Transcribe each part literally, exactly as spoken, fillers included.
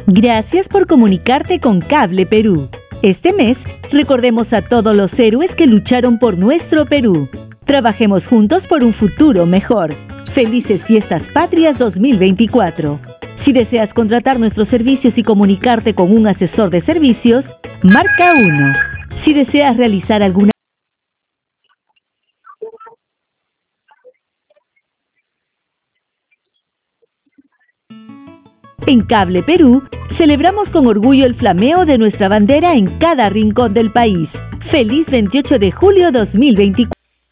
Gracias por comunicarte con Cable Perú. Este mes, recordemos a todos los héroes que lucharon por nuestro Perú. Trabajemos juntos por un futuro mejor. Felices Fiestas Patrias dos mil veinticuatro. Si deseas contratar nuestros servicios y comunicarte con un asesor de servicios, marca uno. Si deseas realizar alguna En Cable Perú, celebramos con orgullo el flameo de nuestra bandera en cada rincón del país. Feliz veintiocho de julio dos mil veinticuatro.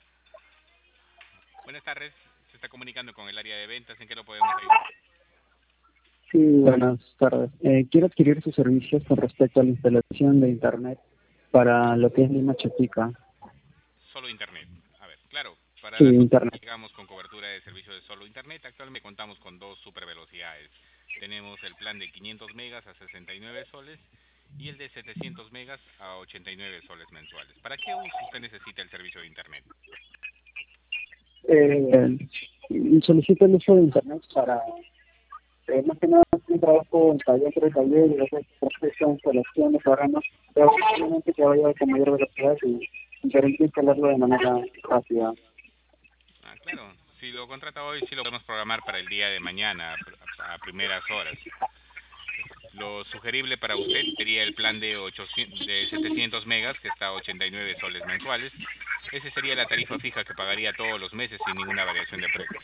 Buenas tardes, se está comunicando con el área de ventas, ¿en qué lo podemos ayudar? Sí, buenas tardes. Eh, quiero adquirir sus servicios con respecto a la instalación de Internet para lo que es Lima Chapika. Solo Internet. A ver, claro, para Sí, la Internet. llegamos con cobertura de servicio de solo Internet. Actualmente contamos con dos super velocidades. Tenemos el plan de quinientos megas a sesenta y nueve soles y el de setecientos megas a ochenta y nueve soles mensuales. ¿Para qué uso usted necesita el servicio de Internet? Eh, solicito el uso de Internet para, eh, más que nada, un trabajo en taller por taller y hacer proceso de instalación de programas, pero obviamente que vaya con mayor velocidad y internet instalarlo de manera rápida. Ah, claro. Si lo contrata hoy, sí lo podemos programar para el día de mañana, a, a primeras horas. Lo sugerible para usted sería el plan de, ochocientos, de setecientos megas, que está a ochenta y nueve soles mensuales. Esa sería la tarifa fija que pagaría todos los meses sin ninguna variación de precio.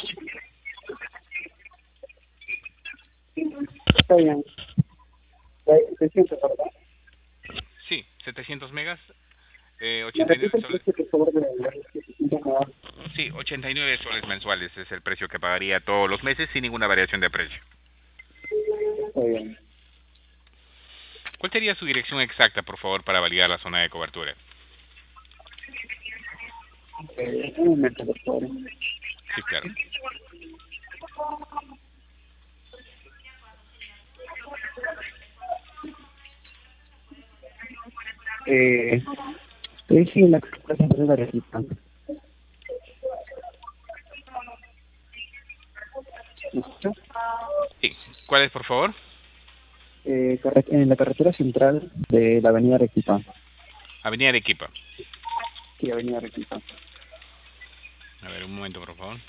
Está bien. ¿Se siente, verdad? Sí, setecientos megas, eh, ¿Me ochenta y nueve repite el soles. precio, por favor, de la setecientos megas? Sí, ochenta y nueve soles mensuales es el precio que pagaría todos los meses sin ninguna variación de precio. Está bien. ¿Cuál sería su dirección exacta, por favor, para validar la zona de cobertura? Eh, un momento, por favor. Sí, claro. Eh, estoy en la carretera de Arequipa. ¿Me escucha? Sí. ¿Cuál es, por favor? Eh, carre- en la carretera central de la avenida Arequipa. Avenida Arequipa. Sí, avenida Arequipa. A ver, un momento, por favor.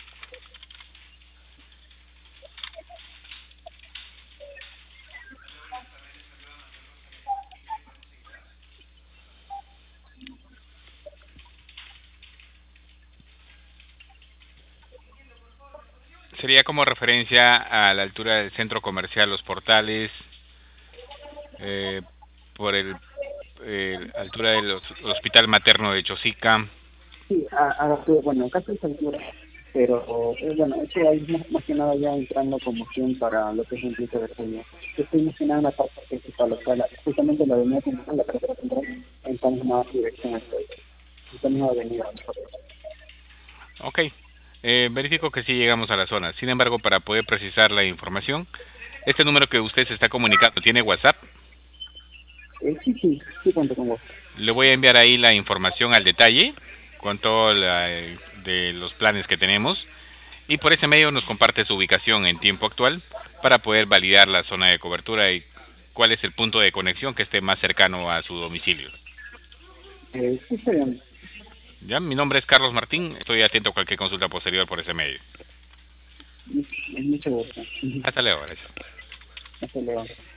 Sería como referencia a la altura del centro comercial Los Portales, eh, por el eh, altura del hos- Hospital Materno de Chosica. Sí, a, a, bueno, casi es altura, pero eh, bueno, eso ahí es más, más que nada ya entrando como opción para lo que es un piso de estudio. Yo estoy mencionando la parte principal, o sea, la, justamente la avenida central, la carretera central, en esta misma dirección, estoy, en esta misma avenida. Ok. Eh, verifico que sí llegamos a la zona. Sin embargo, para poder precisar la información, este número que usted se está comunicando, ¿tiene WhatsApp? Eh, sí, sí, sí cuento con vos. Le voy a enviar ahí la información al detalle con todo la, de los planes que tenemos y por ese medio nos comparte su ubicación en tiempo actual para poder validar la zona de cobertura y cuál es el punto de conexión que esté más cercano a su domicilio. Eh, sí, está bien. Ya, mi nombre es Carlos Martín, estoy atento a cualquier consulta posterior por ese medio. Es mucho gusto. Hasta luego, gracias. Hasta luego.